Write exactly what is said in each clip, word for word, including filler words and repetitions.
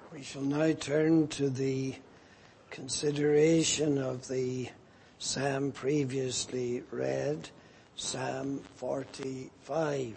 We shall now turn to the consideration of the psalm previously read, Psalm forty-five.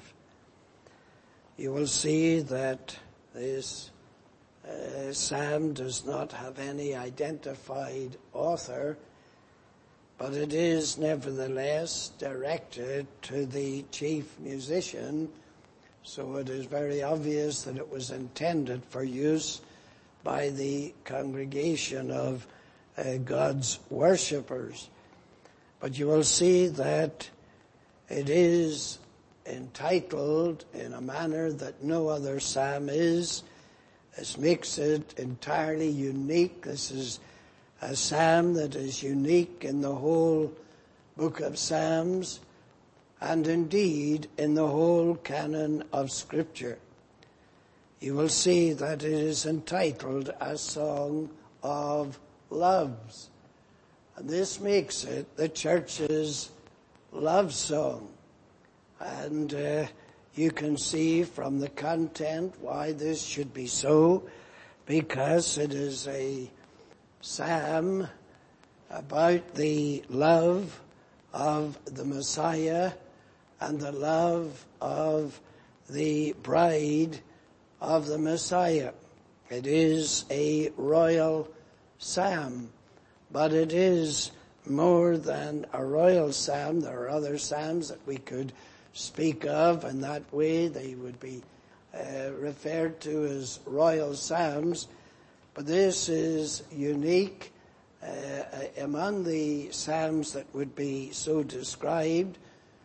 You will see that this uh, psalm does not have any identified author, but it is nevertheless directed to the chief musician, so it is very obvious that it was intended for use by the congregation of uh, God's worshippers. But you will see that it is entitled in a manner that no other psalm is. This makes it entirely unique. This is a psalm that is unique in the whole book of Psalms and indeed in the whole canon of Scripture. You will see that it is entitled A Song of Loves. And this makes it the church's love song. And uh, you can see from the content why this should be so, because it is a psalm about the love of the Messiah and the love of the bride of the Messiah. It is a royal psalm, but it is more than a royal psalm. There are other psalms that we could speak of, and that way they would be uh, referred to as royal psalms. But this is unique uh, among the psalms that would be so described,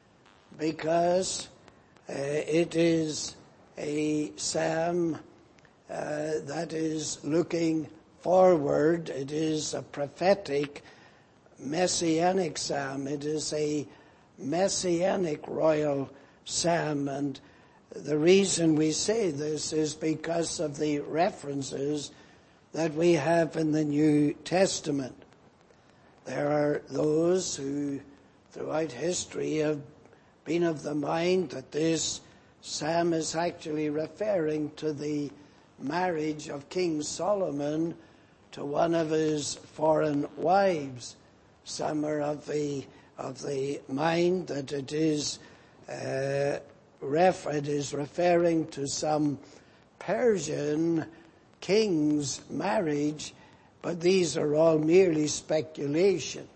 because uh, it is a psalm uh, that is looking forward. It is a prophetic, messianic psalm. It is a messianic royal psalm, and the reason we say this is because of the references that we have in the New Testament. There are those who throughout history have been of the mind that this psalm is actually referring to the marriage of King Solomon to one of his foreign wives. Some are of the of the mind that it is uh, ref it is referring to some Persian king's marriage, but these are all merely speculation.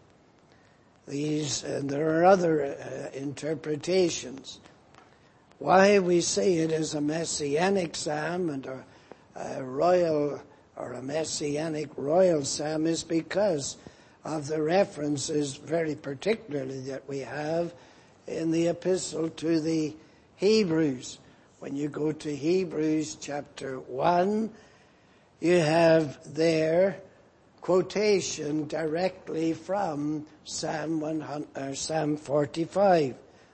These and there are other uh, interpretations. Why we say it is a messianic psalm and a, a royal or a messianic royal psalm is because of the references, very particularly, that we have in the epistle to the Hebrews. When you go to Hebrews chapter one, you have there quotation directly from Psalm one hundred, or Psalm forty-five.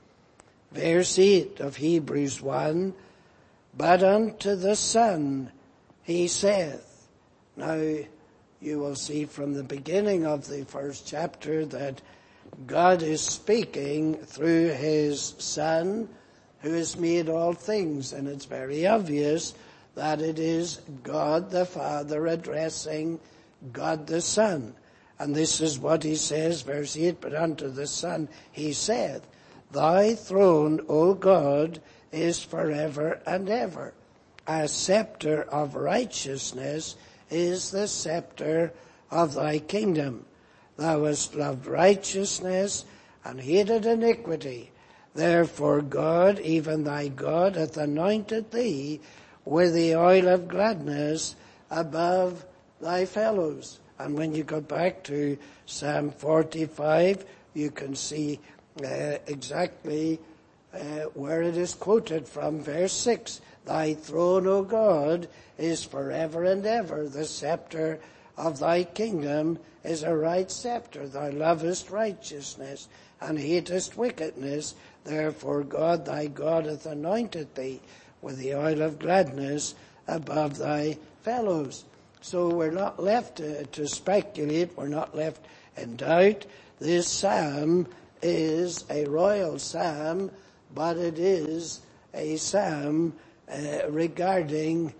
Verse eight of Hebrews one, but unto the Son he saith. Now, you will see from the beginning of the first chapter that God is speaking through his Son, who has made all things, and it's very obvious that it is God the Father addressing God the Son. And this is what he says, verse eight, but unto the Son he saith, Thy throne, O God, is forever and ever. A scepter of righteousness is the scepter of thy kingdom. Thou hast loved righteousness and hated iniquity. Therefore God, even thy God, hath anointed thee with the oil of gladness above thy fellows. And when you go back to Psalm forty-five, you can see Uh, exactly uh, where it is quoted from, verse six. Thy throne, O God, is forever and ever. The scepter of thy kingdom is a right scepter. Thou lovest righteousness and hatest wickedness. Therefore God, thy God, hath anointed thee with the oil of gladness above thy fellows. So we're not left to, to speculate. We're not left in doubt. This psalm is a royal psalm, but it is a psalm uh, regarding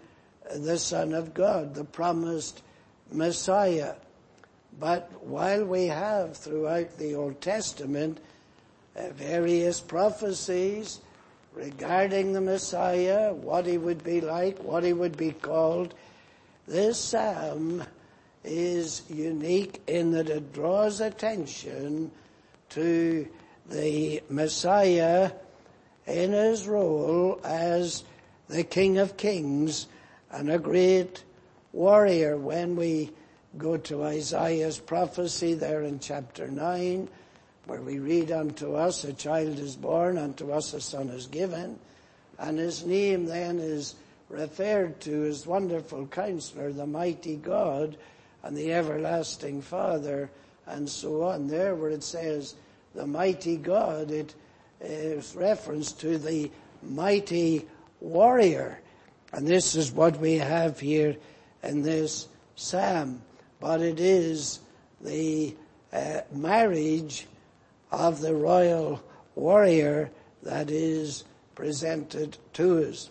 the Son of God, the promised Messiah. But while we have throughout the Old Testament uh, various prophecies regarding the Messiah, what he would be like, what he would be called, this psalm is unique in that it draws attention to the Messiah in his role as the King of Kings and a great warrior. When we go to Isaiah's prophecy there in chapter nine, where we read, unto us a child is born, unto us a son is given, and his name then is referred to as Wonderful Counselor, the Mighty God, and the Everlasting Father, and so on. There where it says the Mighty God, it is reference to the mighty warrior. And this is what we have here in this psalm. But it is the uh, marriage of the royal warrior that is presented to us.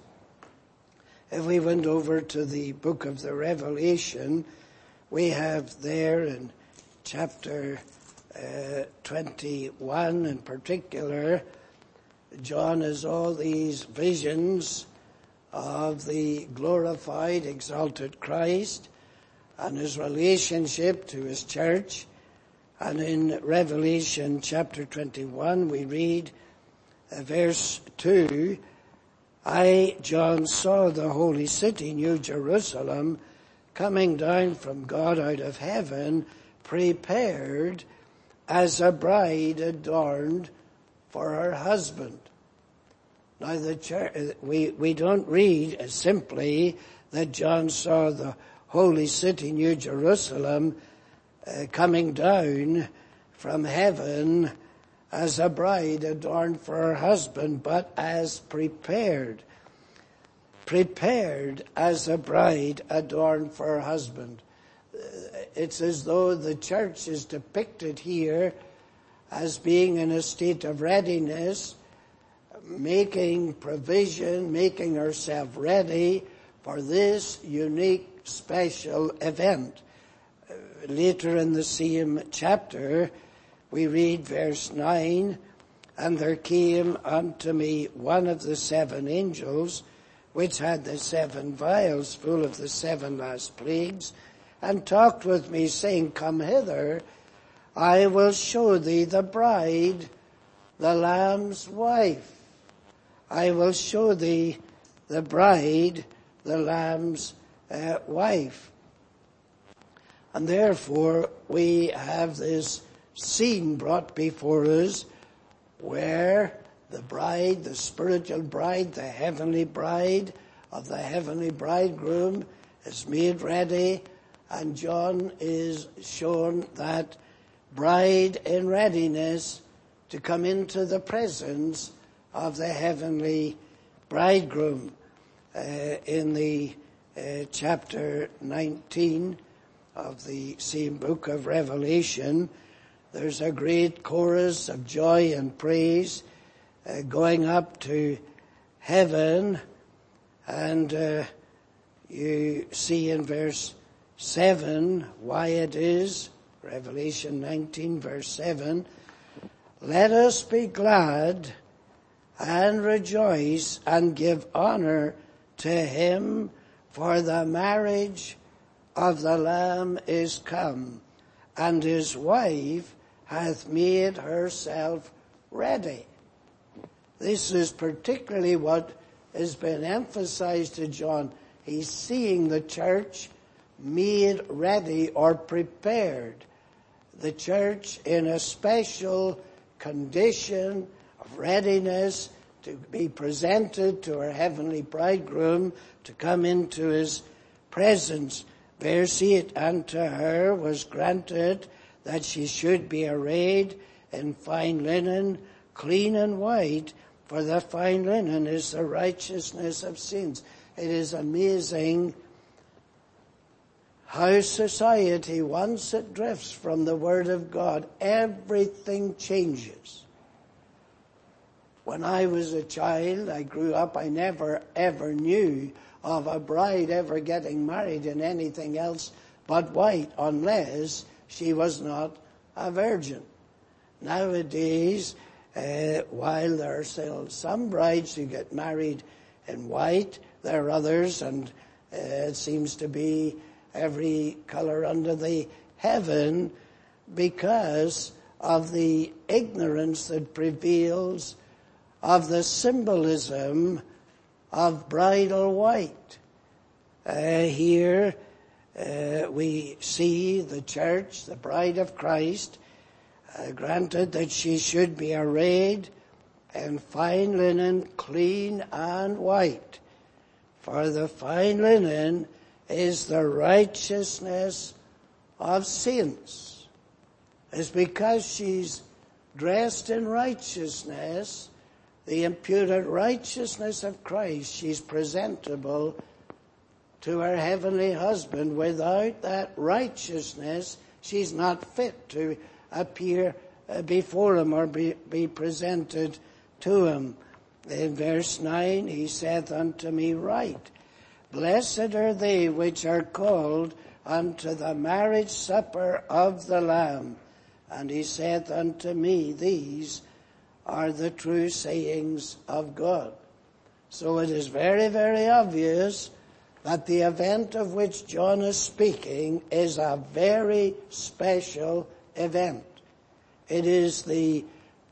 If we went over to the book of the Revelation, we have there in chapter uh, twenty-one in particular, John has all these visions of the glorified, exalted Christ and his relationship to his church. And in Revelation chapter twenty-one, we read uh, verse two, I, John, saw the holy city, New Jerusalem, coming down from God out of heaven, prepared as a bride adorned for her husband. Now, the church, we, we don't read simply that John saw the holy city, New Jerusalem, uh, coming down from heaven as a bride adorned for her husband, but as prepared. Prepared as a bride adorned for her husband. It's as though the church is depicted here as being in a state of readiness, making provision, making herself ready for this unique, special event. Uh, later in the same chapter, we read verse nine, and there came unto me one of the seven angels, which had the seven vials full of the seven last plagues, and talked with me, saying, Come hither, I will show thee the bride, the Lamb's wife. I will show thee the bride, the Lamb's uh, wife. And therefore we have this scene brought before us where the bride, the spiritual bride, the heavenly bride of the heavenly bridegroom is made ready, and John is shown that bride in readiness to come into the presence of the heavenly bridegroom. Uh, in the uh, chapter nineteen of the same book of Revelation, there's a great chorus of joy and praise uh, going up to heaven, and uh, you see in verse seven why it is. Revelation nineteen verse seven, let us be glad and rejoice and give honor to him, for the marriage of the Lamb is come, and his wife hath made herself ready. This is particularly what has been emphasized to John. He's seeing the church made ready or prepared. The church in a special condition of readiness to be presented to her heavenly bridegroom, to come into his presence. Verse eight, and to her was granted that she should be arrayed in fine linen, clean and white, for the fine linen is the righteousness of sins. It is amazing how society, once it drifts from the Word of God, everything changes. When I was a child, I grew up, I never ever knew of a bride ever getting married in anything else but white, unless she was not a virgin. Nowadays, uh, while there are still some brides who get married in white, there are others, and uh, it seems to be every color under the heaven, because of the ignorance that prevails of the symbolism of bridal white. Uh, here uh, we see the church, the bride of Christ, uh, granted that she should be arrayed in fine linen, clean and white. For the fine linen is the righteousness of saints. It's because she's dressed in righteousness, the imputed righteousness of Christ, she's presentable to her heavenly husband. Without that righteousness, she's not fit to appear before him or be, be presented to him. In verse nine, he saith unto me, Write, Blessed are they which are called unto the marriage supper of the Lamb. And he saith unto me, These are the true sayings of God. So it is very, very obvious that the event of which John is speaking is a very special event. It is the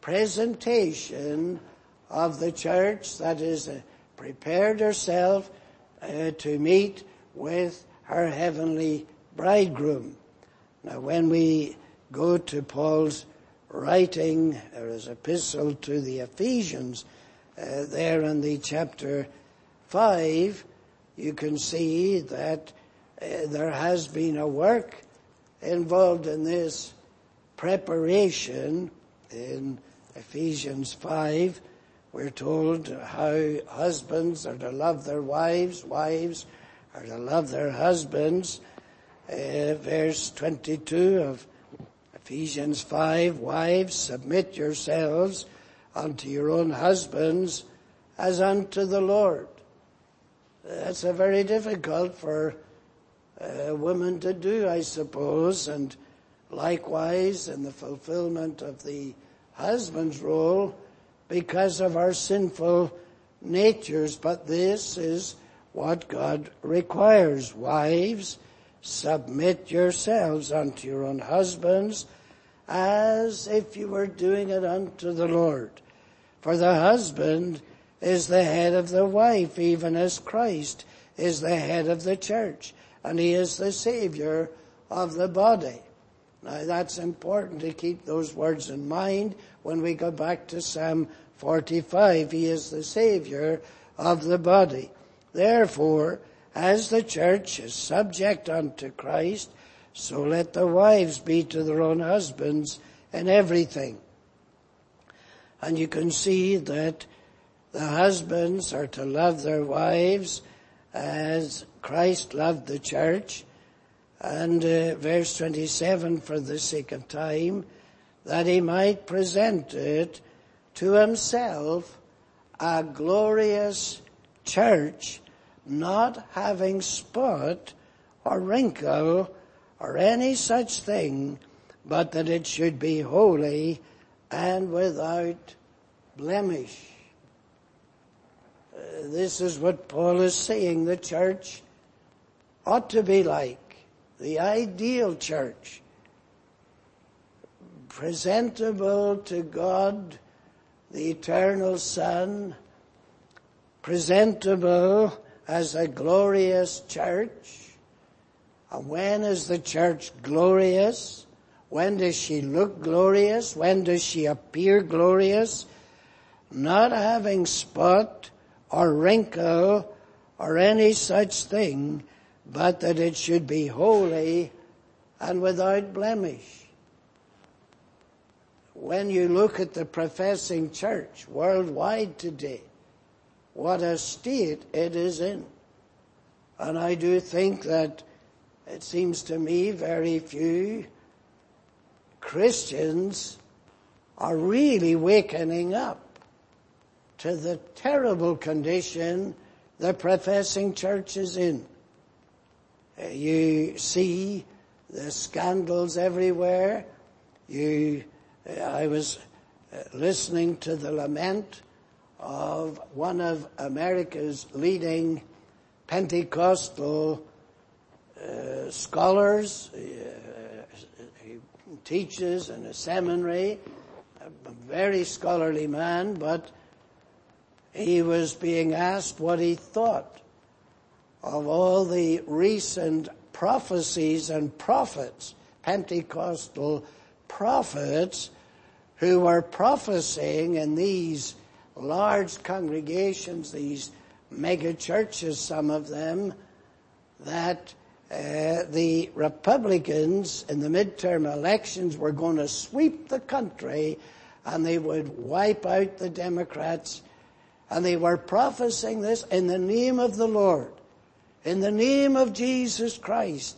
presentation of the church that is uh, prepared herself uh, to meet with her heavenly bridegroom. Now, when we go to Paul's writing, or his epistle to the Ephesians, uh, there in the chapter five, you can see that uh, there has been a work involved in this preparation. In Ephesians five, we're told how husbands are to love their wives, wives are to love their husbands. Uh, verse twenty-two of Ephesians five, Wives, submit yourselves unto your own husbands as unto the Lord. That's a very difficult for a woman to do, I suppose, and likewise in the fulfillment of the husband's role because of our sinful natures. But this is what God requires. Wives, submit yourselves unto your own husbands as if you were doing it unto the Lord. For the husband is the head of the wife, even as Christ is the head of the church, and he is the Savior of the body. Now that's important to keep those words in mind when we go back to Psalm forty-five. He is the Savior of the body. Therefore, as the church is subject unto Christ, so let the wives be to their own husbands in everything. And you can see that the husbands are to love their wives as Christ loved the church. And uh, verse twenty-seven, for the sake of time, that he might present it to himself a glorious church, not having spot or wrinkle or any such thing, but that it should be holy and without blemish. Uh, this is what Paul is saying the church ought to be like. The ideal church, presentable to God, the eternal Son, presentable as a glorious church. And when is the church glorious? When does she look glorious? When does she appear glorious? Not having spot or wrinkle or any such thing, but that it should be holy and without blemish. When you look at the professing church worldwide today, what a state it is in. And I do think that it seems to me very few Christians are really wakening up to the terrible condition the professing church is in. Uh, you see the scandals everywhere. You, uh, I was uh, listening to the lament of one of America's leading Pentecostal uh, scholars. Uh, he teaches in a seminary, a very scholarly man, but he was being asked what he thought of all the recent prophecies and prophets, Pentecostal prophets, who were prophesying in these large congregations, these mega churches, some of them, that uh, the Republicans in the midterm elections were going to sweep the country and they would wipe out the Democrats. And they were prophesying this in the name of the Lord, in the name of Jesus Christ.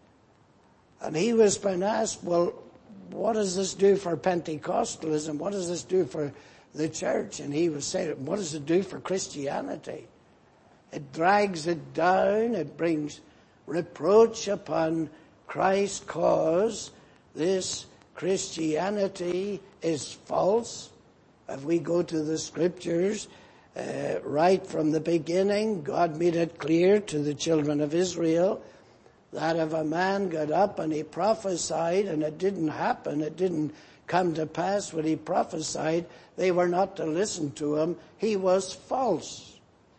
And he was being asked, well, what does this do for Pentecostalism? What does this do for the church? And he was saying, what does it do for Christianity? It drags it down. It brings reproach upon Christ's cause. This Christianity is false. If we go to the scriptures, Uh, right from the beginning, God made it clear to the children of Israel that if a man got up and he prophesied and it didn't happen, it didn't come to pass what he prophesied, they were not to listen to him. He was false.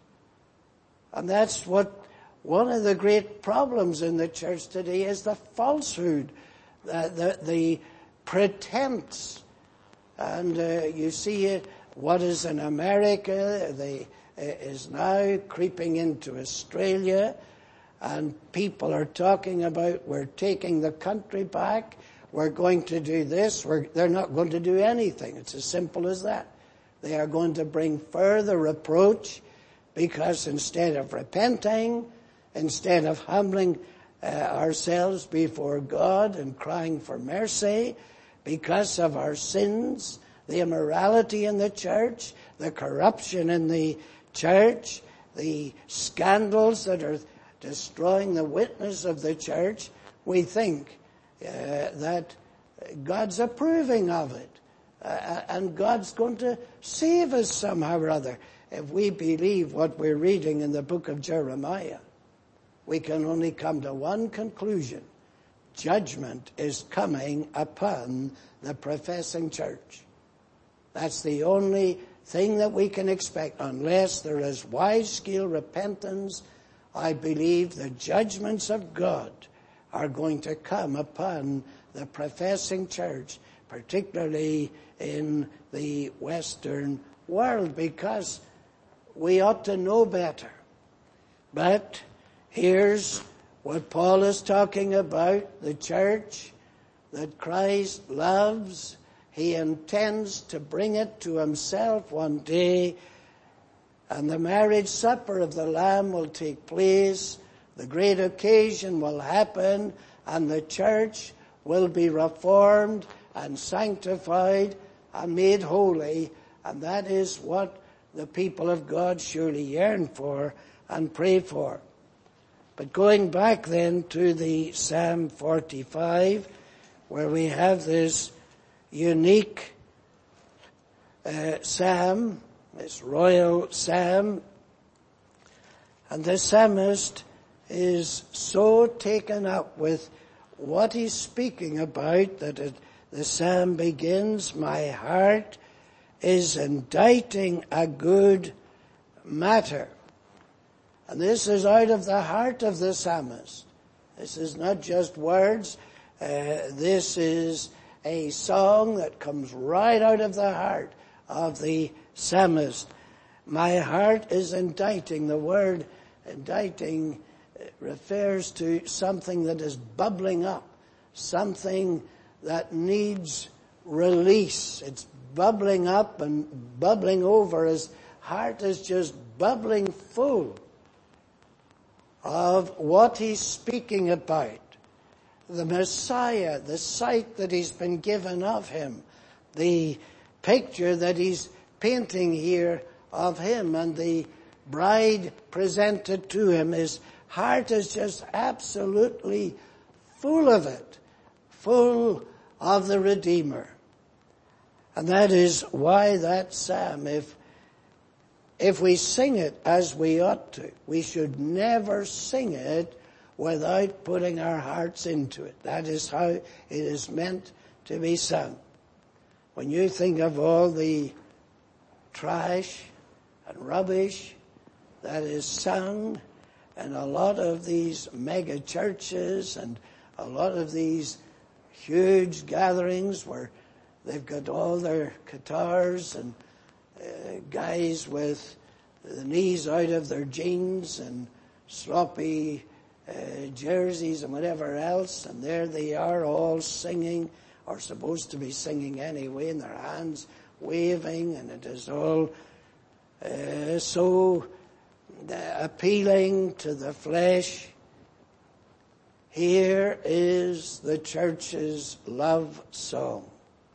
And that's what one of the great problems in the church today is, the falsehood, the, the, the pretense. And uh, you see it. What is in America they, uh, is now creeping into Australia, and people are talking about, we're taking the country back, we're going to do this, we're, they're not going to do anything. It's as simple as that. They are going to bring further reproach, because instead of repenting, instead of humbling uh, ourselves before God and crying for mercy because of our sins, the immorality in the church, the corruption in the church, the scandals that are destroying the witness of the church, we think uh, that God's approving of it. Uh, and God's going to save us somehow or other. If we believe what we're reading in the book of Jeremiah, we can only come to one conclusion. Judgment is coming upon the professing church. That's the only thing that we can expect. Unless there is wide-scale repentance, I believe the judgments of God are going to come upon the professing church, particularly in the Western world, because we ought to know better. But here's what Paul is talking about, the church that Christ loves. He intends to bring it to himself one day, and the marriage supper of the Lamb will take place. The great occasion will happen, and the church will be reformed and sanctified and made holy. And that is what the people of God surely yearn for and pray for. But going back then to the Psalm forty-five, where we have this unique uh, psalm, this royal psalm, and the psalmist is so taken up with what he's speaking about that it, the psalm begins, my heart is inditing a good matter. And this is out of the heart of the psalmist. This is not just words. Uh, this is a song that comes right out of the heart of the psalmist. My heart is inditing. The word inditing refers to something that is bubbling up, something that needs release. It's bubbling up and bubbling over. His heart is just bubbling full of what he's speaking about. The Messiah, the sight that he's been given of him, the picture that he's painting here of him, and the bride presented to him. His heart is just absolutely full of it, full of the Redeemer. And that is why that psalm, if, if we sing it as we ought to, we should never sing it without putting our hearts into it. That is how it is meant to be sung. When you think of all the trash and rubbish that is sung in a lot of these mega churches and a lot of these huge gatherings where they've got all their guitars and uh, guys with the knees out of their jeans and sloppy uh, jerseys and whatever else, and there they are all singing, or supposed to be singing anyway, and their hands waving, and it is all uh, so uh, appealing to the flesh. Here is the church's love song.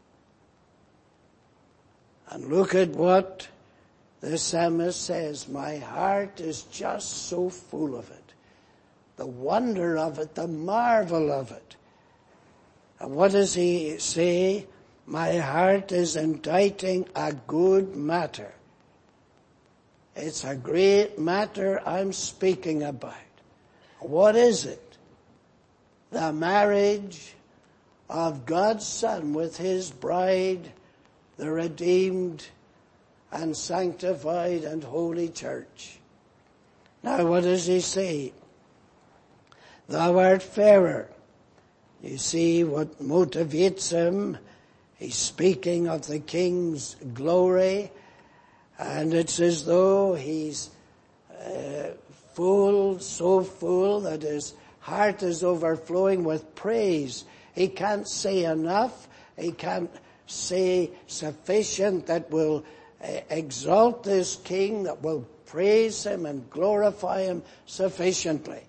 And look at what the psalmist says. My heart is just so full of it. The wonder of it, the marvel of it. And what does he say? My heart is inditing a good matter. It's a great matter I'm speaking about. What is it? The marriage of God's Son with his bride, the redeemed and sanctified and holy church. Now what does he say? Thou art fairer. You see what motivates him. He's speaking of the King's glory, and it's as though he's uh, full, so full that his heart is overflowing with praise. He can't say enough. He can't say sufficient that will uh, exalt this King, that will praise him and glorify him sufficiently.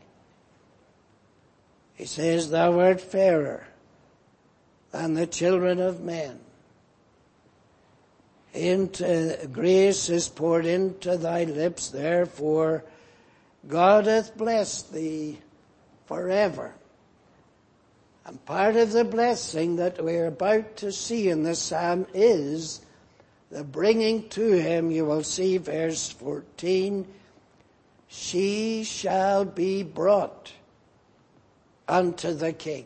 He says, thou art fairer than the children of men. Into grace is poured into thy lips, therefore God hath blessed thee forever. And part of the blessing that we're about to see in the psalm is the bringing to him. You will see verse fourteen, she shall be brought unto the King.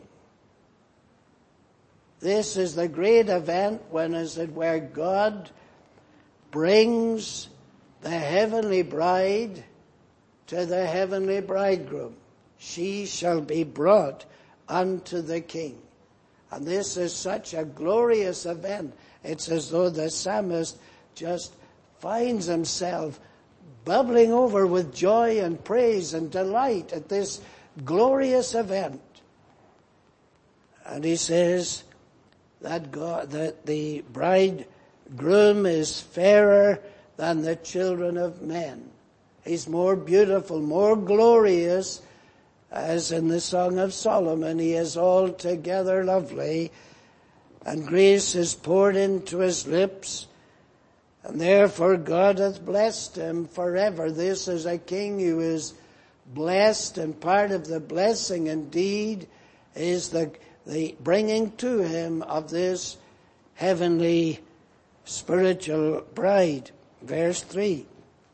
This is the great event when, as it were, God brings the heavenly bride to the heavenly bridegroom. She shall be brought unto the King. And this is such a glorious event. It's as though the psalmist just finds himself bubbling over with joy and praise and delight at this glorious event. And he says that God, that the bridegroom is fairer than the children of men. He's more beautiful, more glorious, as in the Song of Solomon. He is altogether lovely, and grace is poured into his lips, and therefore God hath blessed him forever. This is a King who is blessed, and part of the blessing indeed is the, the bringing to him of this heavenly spiritual bride. Verse three.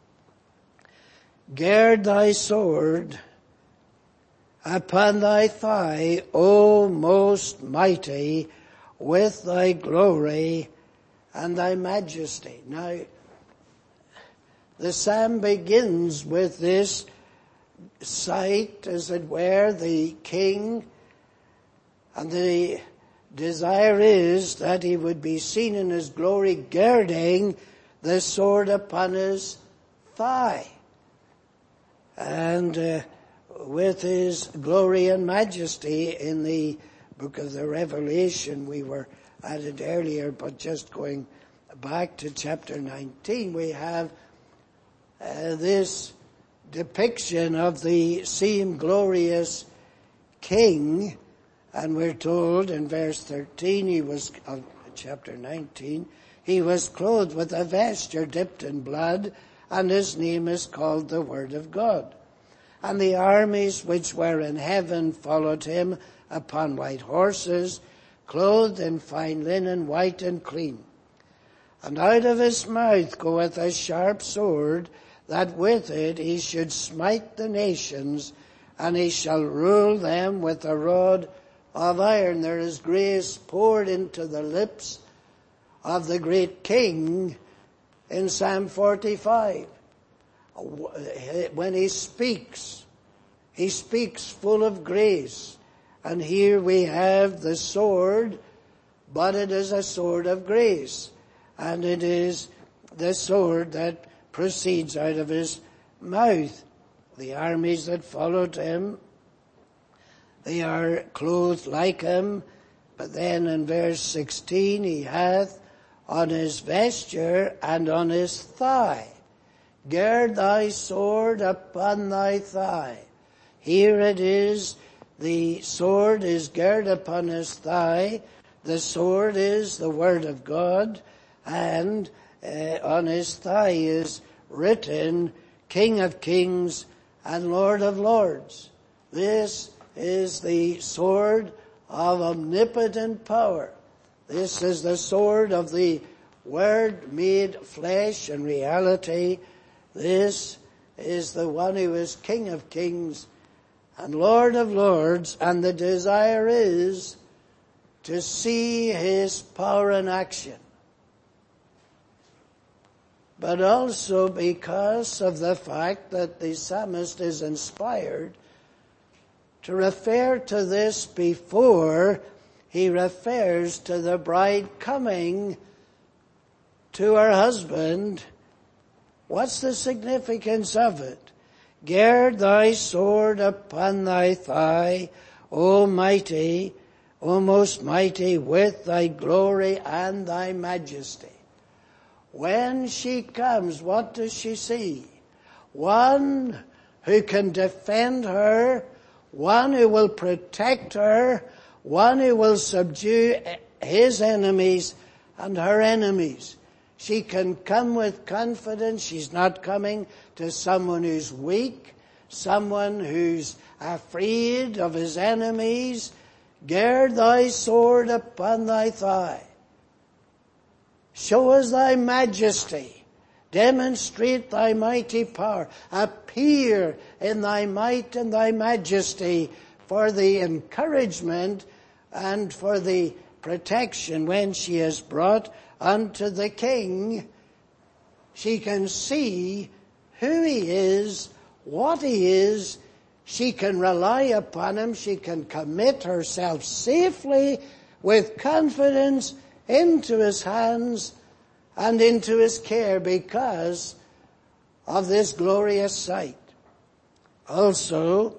Gird thy sword upon thy thigh, O most mighty, with thy glory and thy majesty. Now, the psalm begins with this sight, as it were, the King, and the desire is that he would be seen in his glory girding the sword upon his thigh. And uh, with his glory and majesty, in the book of the Revelation, we were at it earlier, but just going back to chapter nineteen, we have uh, this depiction of the same glorious King, and we're told in verse thirteen, he was, of chapter nineteen, he was clothed with a vesture dipped in blood, and his name is called the Word of God. And the armies which were in heaven followed him upon white horses, clothed in fine linen, white and clean. And out of his mouth goeth a sharp sword, that with it he should smite the nations, and he shall rule them with a rod of iron. There is grace poured into the lips of the great King in Psalm forty-five. When he speaks, he speaks full of grace. And here we have the sword, but it is a sword of grace. And it is the sword that proceeds out of his mouth. The armies that followed him, they are clothed like him. But then in verse sixteen, he hath on his vesture and on his thigh, gird thy sword upon thy thigh. Here it is, the sword is girt upon his thigh. The sword is the Word of God, and uh, on his thigh is written, King of Kings and Lord of Lords. This is the sword of omnipotent power. This is the sword of the Word made flesh and reality. This is the one who is King of Kings and Lord of Lords, and the desire is to see his power in action. But also because of the fact that the psalmist is inspired to refer to this before he refers to the bride coming to her husband. What's the significance of it? Gird thy sword upon thy thigh, O mighty, O most mighty, with thy glory and thy majesty. When she comes, what does she see? One who can defend her, one who will protect her, one who will subdue his enemies and her enemies. She can come with confidence. She's not coming to someone who's weak, someone who's afraid of his enemies. Gird thy sword upon thy thigh. Show us thy majesty. Demonstrate thy mighty power. Appear in thy might and thy majesty for the encouragement and for the protection when she is brought unto the King. She can see who he is, what he is. She can rely upon him. She can commit herself safely with confidence into his hands and into his care because of this glorious sight. Also,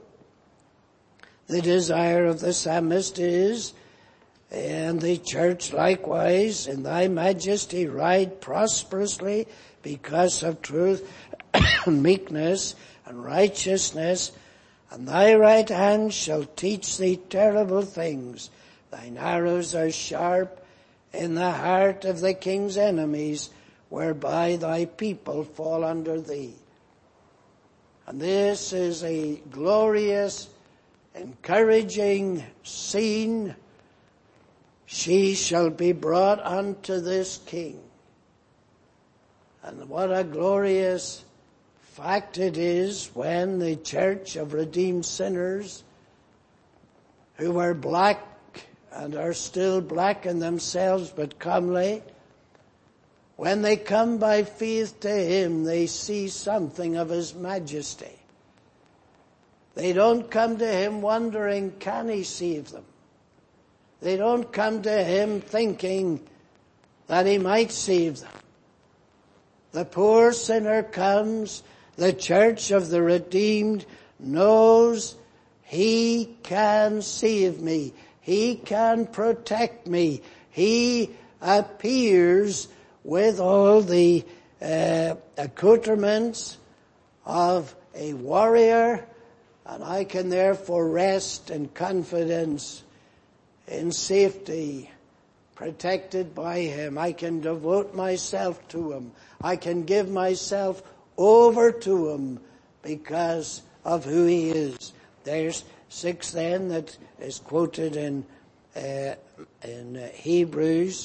the desire of the psalmist is, and the church likewise, in thy majesty ride prosperously because of truth and meekness and righteousness, and thy right hand shall teach thee terrible things. Thine arrows are sharp in the heart of the king's enemies, whereby thy people fall under thee. And this is a glorious, encouraging scene. She shall be brought unto this King. And what a glorious fact it is when the church of redeemed sinners who were black and are still black in themselves but comely, when they come by faith to him, they see something of his majesty. They don't come to him wondering, can he save them? They don't come to him thinking that he might save them. The poor sinner comes, the church of the redeemed knows he can save me. He can protect me. He appears with all the uh, accoutrements of a warrior, and I can therefore rest in confidence, in safety, protected by him. I can devote myself to him. I can give myself over to him because of who he is. There's six then that is quoted in uh, in uh, Hebrews.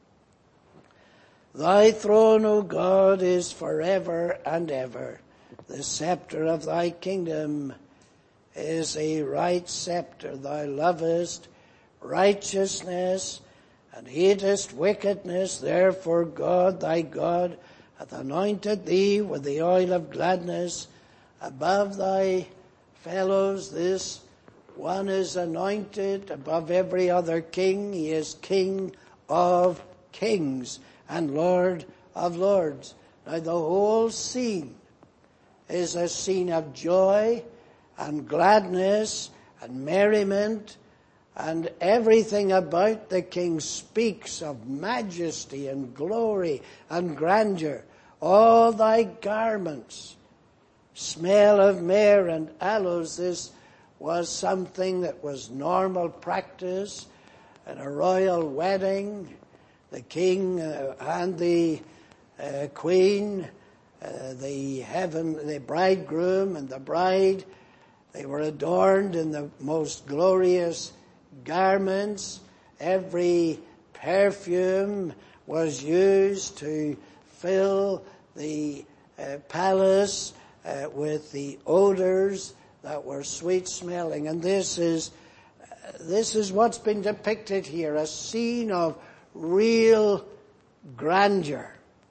Thy throne, O God, is forever and ever. The scepter of thy kingdom is a right scepter. Thou lovest righteousness and hatest wickedness. Therefore God, thy God, hath anointed thee with the oil of gladness above thy fellows. This one is anointed above every other king. He is King of kings and Lord of lords. Now the whole scene is a scene of joy and gladness and merriment, and everything about the king speaks of majesty and glory and grandeur. All thy garments smell of myrrh and aloes. This was something that was normal practice at a royal wedding. The king uh, and the uh, queen, uh, the heaven, the bridegroom and the bride, they were adorned in the most glorious garments. Every perfume was used to fill the uh, palace uh, with the odors that were sweet smelling. And this is uh, this is what's been depicted here, a scene of real grandeur.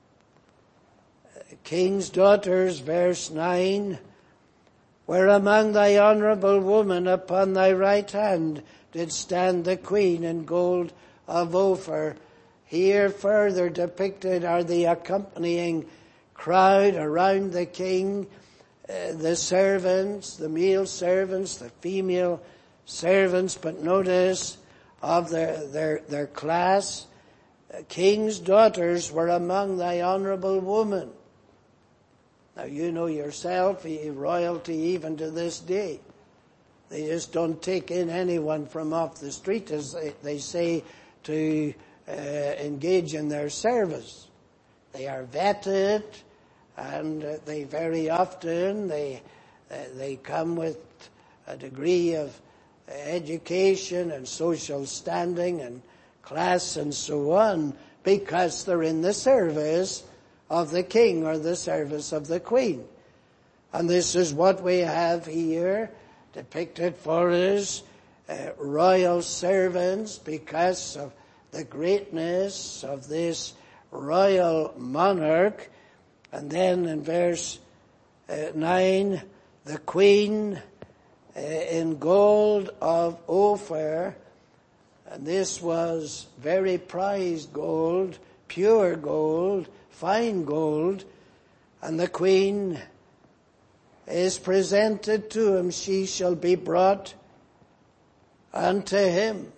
King's daughters, verse nine, where among thy honourable women upon thy right hand did stand the queen in gold of Ophir. Here further depicted are the accompanying crowd around the king, uh, the servants, the male servants, the female servants, but notice of their, their, their class. Uh, king's daughters were among thy honourable women. Now you know yourself, royalty even to this day. They just don't take in anyone from off the street, as they, they say, to uh, engage in their service. They are vetted, and uh, they very often, they, uh, they come with a degree of education and social standing and class and so on, because they're in the service of the king or the service of the queen. And this is what we have here depicted for us, uh, royal servants, because of the greatness of this royal monarch. And then in verse uh, nine, the queen uh, in gold of Ophir, and this was very prized gold, pure gold, fine gold, and the queen is presented to him. She shall be brought unto him.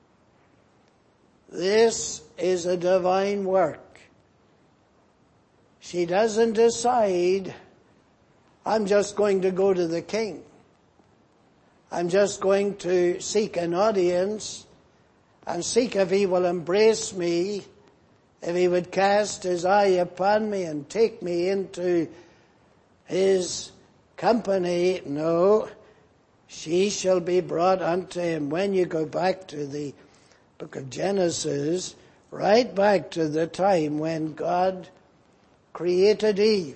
This is a divine work. She doesn't decide, I'm just going to go to the king. I'm just going to seek an audience and seek if he will embrace me, if he would cast his eye upon me and take me into his company. No, she shall be brought unto him. When you go back to the book of Genesis, right back to the time when God created Eve,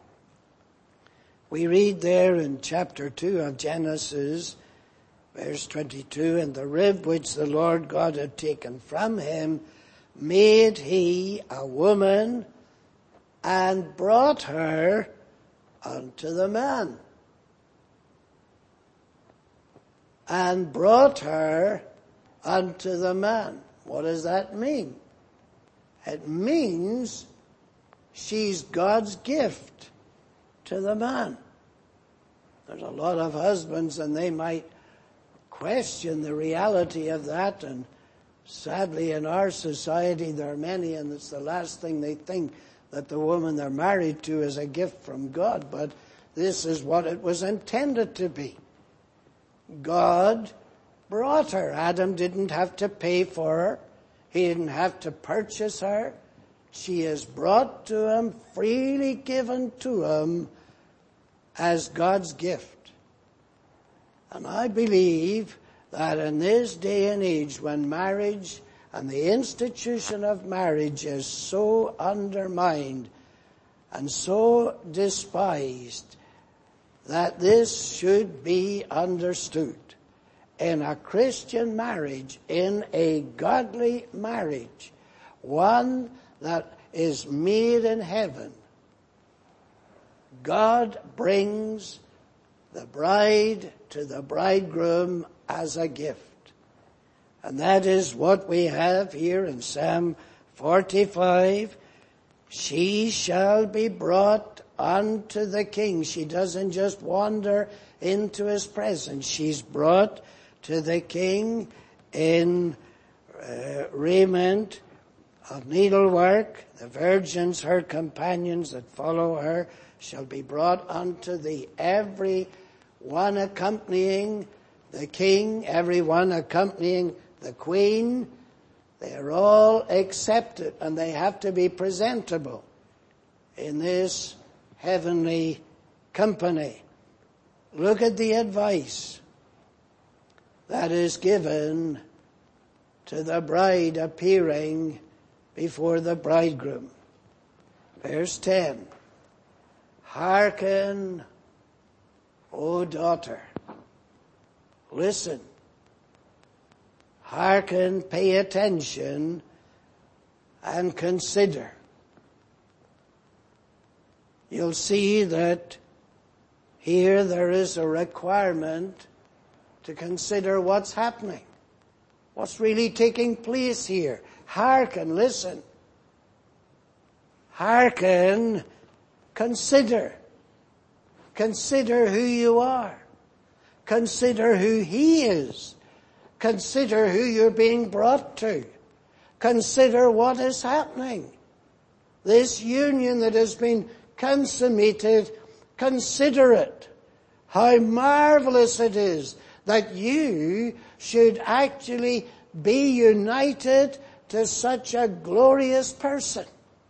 we read there in chapter two of Genesis, verse twenty-two, and the rib which the Lord God had taken from him made he a woman and brought her unto the man. And brought her unto the man. What does that mean? It means she's God's gift to the man. There's a lot of husbands, and they might question the reality of that, and sadly in our society there are many, and it's the last thing they think, that the woman they're married to is a gift from God. But this is what it was intended to be. God brought her. Adam didn't have to pay for her. He didn't have to purchase her. She is brought to him, freely given to him as God's gift. And I believe that in this day and age when marriage and the institution of marriage is so undermined and so despised, that this should be understood. In a Christian marriage, in a godly marriage, one that is made in heaven, God brings the bride to the bridegroom as a gift. And that is what we have here in Psalm forty-five. She shall be brought unto the king. She doesn't just wander into his presence. She's brought to the king in uh, raiment of needlework. The virgins, her companions that follow her, shall be brought unto thee. Every one accompanying the king, every one accompanying the queen, they are all accepted, and they have to be presentable in this heavenly company. Look at the advice that is given to the bride appearing before the bridegroom. Verse ten. Hearken, O daughter. Listen. Hearken, pay attention, and consider. You'll see that here there is a requirement to consider what's happening. What's really taking place here. Hearken, listen. Hearken, consider. Consider who you are. Consider who he is. Consider who you're being brought to. Consider what is happening. This union that has been consummated, consider it. How marvelous it is that you should actually be united to such a glorious person.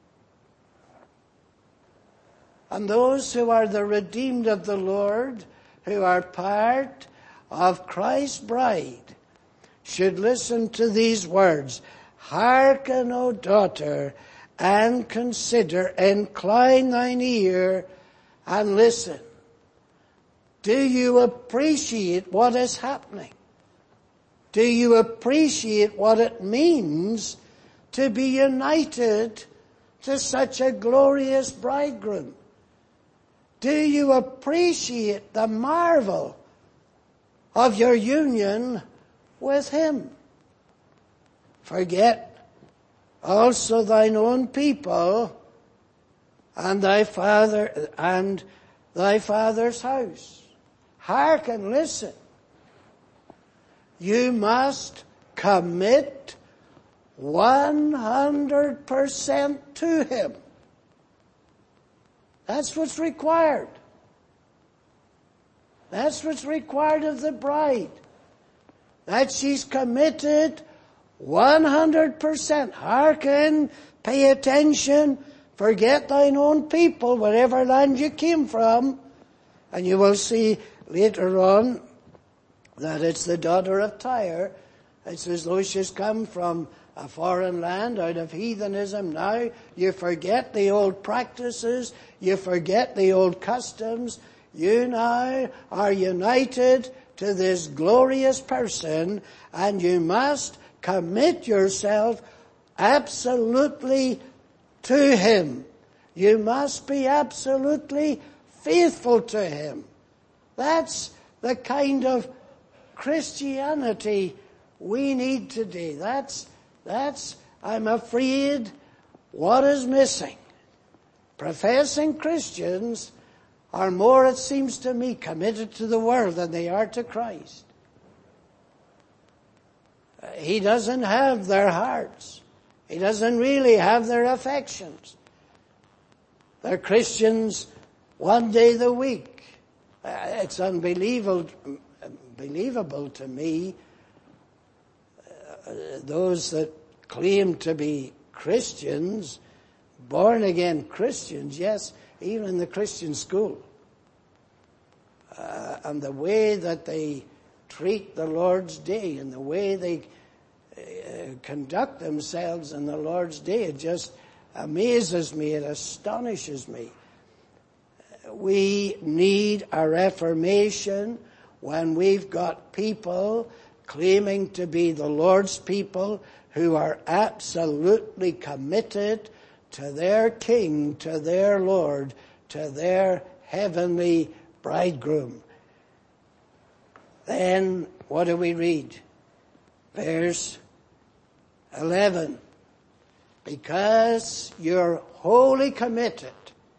And those who are the redeemed of the Lord, who are part of Christ's bride, should listen to these words. Hearken, O daughter, and consider, incline thine ear, and listen. Do you appreciate what is happening? Do you appreciate what it means to be united to such a glorious bridegroom? Do you appreciate the marvel of your union with him? Forget also thine own people and thy father and thy father's house. Hearken, listen. You must commit one hundred percent to him. That's what's required. That's what's required of the bride. That she's committed one hundred percent. Hearken, pay attention, forget thine own people, wherever land you came from. And you will see later on that it's the daughter of Tyre. It's as though she's come from a foreign land, out of heathenism. Now you forget the old practices, you forget the old customs. You now are united to this glorious person, and you must commit yourself absolutely to him. You must be absolutely faithful to him. That's the kind of Christianity we need today. That's, that's, I'm afraid, what is missing. Professing Christians are more, it seems to me, committed to the world than they are to Christ. He doesn't have their hearts. He doesn't really have their affections. They're Christians one day the week. It's unbelievable, unbelievable to me, uh, those that claim to be Christians born-again Christians, yes, even in the Christian school, uh, and the way that they treat the Lord's Day and the way they uh, conduct themselves in the Lord's Day, it just amazes me, it astonishes me. We need a reformation when we've got people claiming to be the Lord's people who are absolutely committed to their King, to their Lord, to their heavenly bridegroom. Then what do we read? Verse eleven. Because you're wholly committed,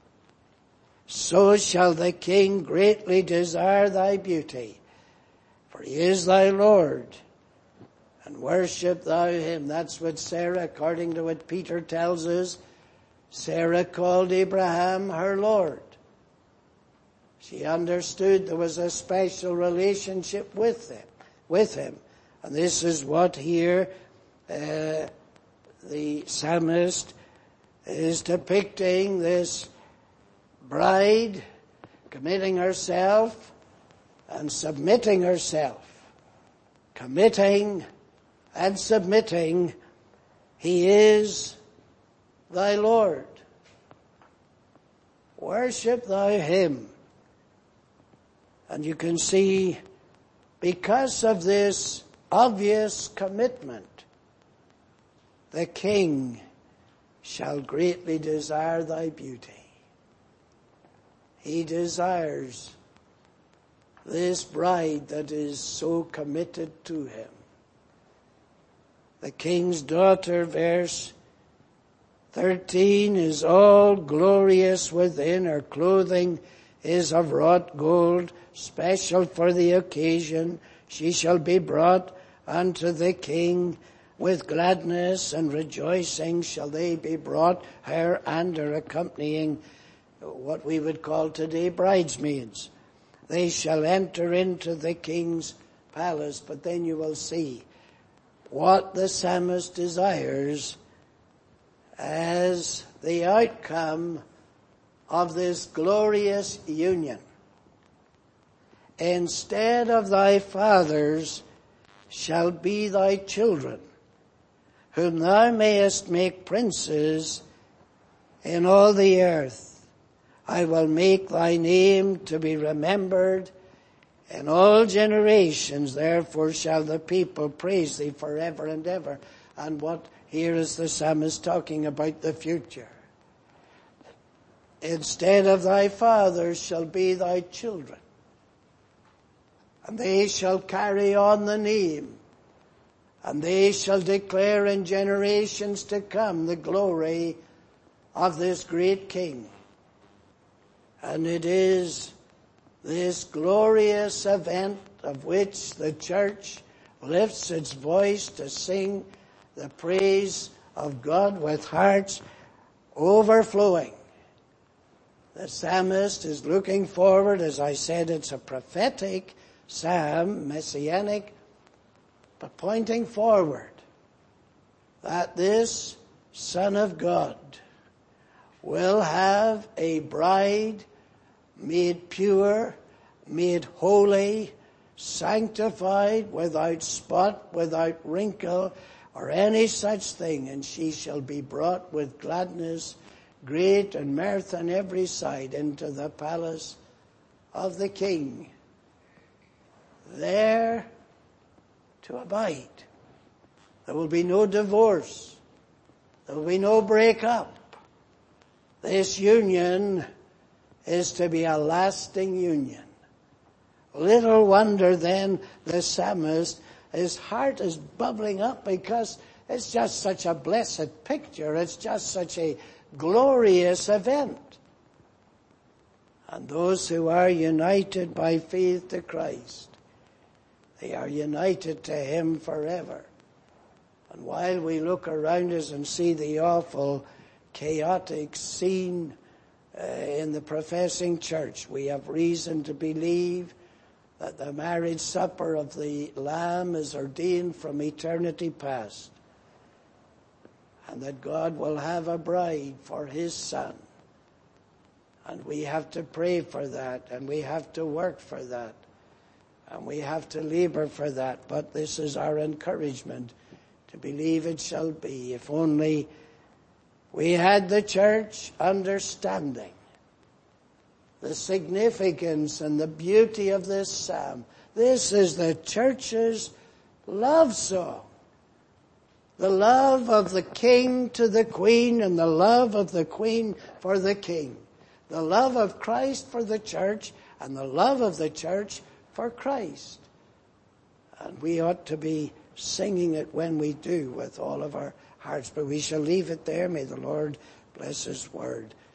so shall the King greatly desire thy beauty, for he is thy Lord, and worship thou him. That's what Sarah, according to what Peter tells us, Sarah called Abraham her Lord. She understood there was a special relationship with him, with him. And this is what here uh, the psalmist is depicting, this bride committing herself and submitting herself. Committing and submitting. He is thy Lord. Worship thou him. And you can see, because of this obvious commitment, the King shall greatly desire thy beauty. He desires this bride that is so committed to him. The King's daughter, verse thirteen, is all glorious within. Her clothing is of wrought gold, special for the occasion. She shall be brought unto the King. With gladness and rejoicing shall they be brought, her and her accompanying, what we would call today bridesmaids. They shall enter into the King's palace. But then you will see what the psalmist desires as the outcome of this glorious union. Instead of thy fathers shall be thy children, whom thou mayest make princes in all the earth. I will make thy name to be remembered in all generations. Therefore shall the people praise thee forever and ever. And what here is the psalmist talking about the future. Instead of thy fathers shall be thy children, and they shall carry on the name, and they shall declare in generations to come the glory of this great King. And it is this glorious event of which the church lifts its voice to sing the praise of God with hearts overflowing. The psalmist is looking forward. As I said, it's a prophetic psalm, messianic, but pointing forward, that this Son of God will have a bride made pure, made holy, sanctified, without spot, without wrinkle, or any such thing, and she shall be brought with gladness, great and mirth on every side, into the palace of the King, there to abide. There will be no divorce. There will be no breakup. This union is to be a lasting union. Little wonder then the psalmist, his heart is bubbling up, because it's just such a blessed picture. It's just such a glorious event. And those who are united by faith to Christ, they are united to him forever. And while we look around us and see the awful, chaotic scene uh, in the professing church, we have reason to believe that the marriage supper of the Lamb is ordained from eternity past. and that God will have a bride for his Son. And we have to pray for that, and we have to work for that, and we have to labor for that. But this is our encouragement, to believe it shall be. If only we had the church understanding the significance and the beauty of this psalm. This is the church's love song. The love of the king to the queen, and the love of the queen for the king. The love of Christ for the church, and the love of the church for Christ. And we ought to be singing it when we do with all of our hearts. But we shall leave it there. May the Lord bless his word.